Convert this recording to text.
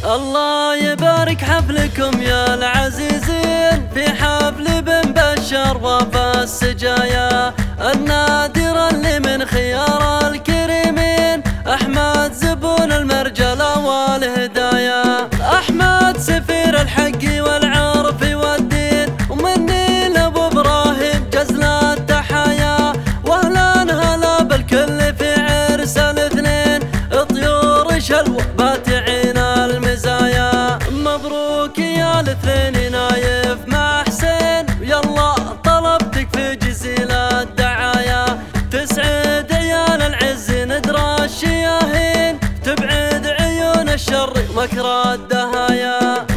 الله يبارك حفلكم يا العزيزين، في حفل بن بشر وفى السجايا النادر اللي من خيار الكريمين، أحمد زبون المرجلة والهدايا، أحمد سفير الحق والعرف والدين، ومني لأبو إبراهيم جزل التحايا، وأهلا هلا بالكل في عرس الاثنين، طيور شلوى باتعين المزايا، مبروك يا الاثنين نايف مع حسين، ويلا طلبتك في جزيل الدعايا، تسعد عيال العز ندرى الشياهين، تبعد عيون الشر مكر الدهايا.